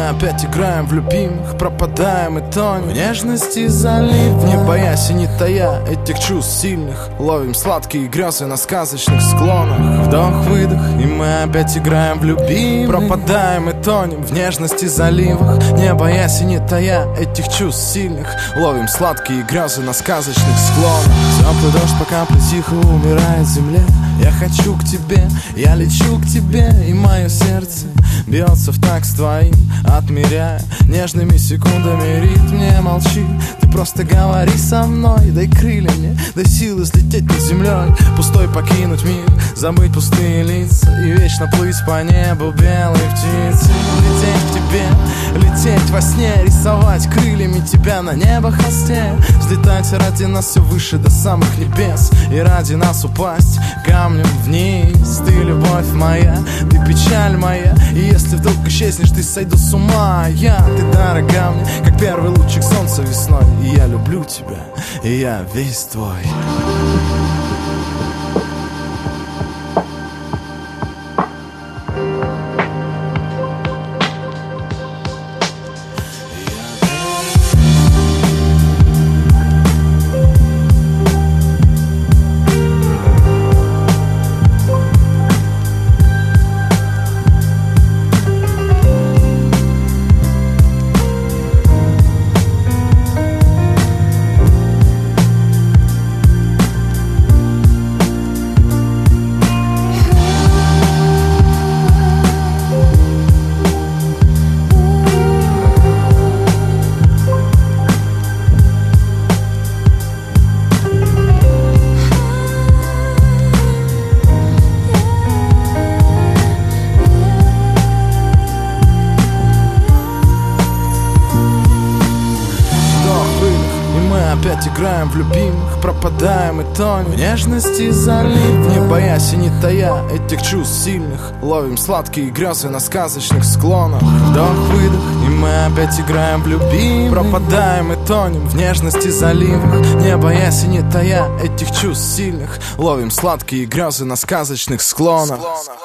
мы опять играем в любимых, пропадаем и тонем в нежности залив, не боясь и не тая этих чувств сильных. Ловим сладкие грезы на сказочных склонах. Вдох-выдох, и мы опять играем в любимых, пропадаем и тонем в нежности заливах, не боясь и не тая этих чувств сильных. Ловим сладкие грезы на сказочных склонах. Теплый дождь по капле тихо умирает в земле. Я хочу к тебе, я лечу к тебе, и мое сердце бьется в такт с твоим, отмеряя нежными секундами ритм. Не молчи, ты просто говори со мной. Дай крылья мне, дай силы взлететь над землей, пустой покинуть мир, забыть пустые лица и вечно плыть по небу белой птицы. Лететь к тебе, лететь во сне, рисовать крыльями тебя на небо холсте, взлетать ради нас все выше до самых небес и ради нас упасть камнем вниз. Ты любовь моя, ты печаль моя, и если вдруг исчезнешь, ты сойду с ума. Ты дорога мне, как первый лучик солнца весной, и я люблю тебя, и я весь твой. Опять играем в любимых, пропадаем и тонем в нежности залив, не боясь и не тая этих чувств сильных. Ловим сладкие грезы на сказочных склонах. Вдох-выдох, и мы опять играем в любимых, пропадаем и тонем в нежности заливах, не боясь и не тая этих чувств сильных. Ловим сладкие грезы на сказочных склонах.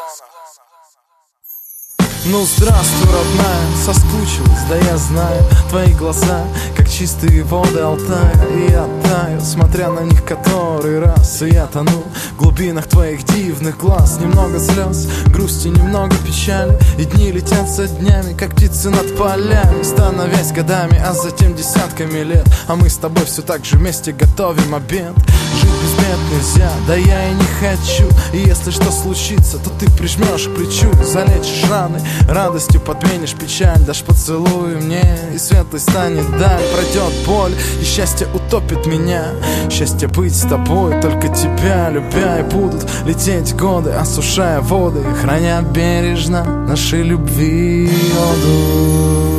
Ну здравствуй, родная, соскучилась, да я знаю. Твои глаза, как чистые воды Алтая, и я таю, смотря на них который раз. И я тону в глубинах твоих дивных глаз. Немного слез, грусти, немного печали, и дни летят со днями, как птицы над полями, становясь годами, а затем десятками лет. А мы с тобой все так же вместе готовим обед. Жить без бед нельзя, да я и не хочу. И если что случится, то ты прижмешь к плечу, залечишь раны, радостью подменишь печаль, дашь поцелуй мне, и светлой станет даль. Пройдет боль, и счастье утопит меня. Счастье быть с тобой, только тебя любя. И будут лететь годы, осушая воды, храня бережно нашей любви оду.